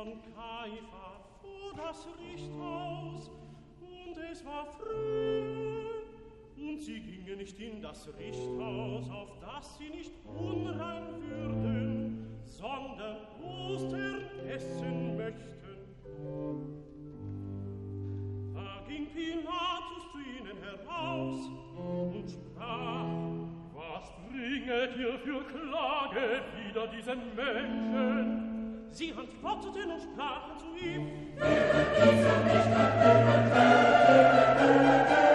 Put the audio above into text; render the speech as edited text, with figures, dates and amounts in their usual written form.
von Kaifa vor das Richthaus, und es war früh, und sie gingen nicht in das Richthaus, auf das sie nicht unrein würden, sondern Ostern essen möchten. Da ging Pilatus zu ihnen heraus und sprach: Was bringet ihr für Klage wider diesen Menschen? Sie antworteten und sprachen zu ihm: Wir diesen nicht an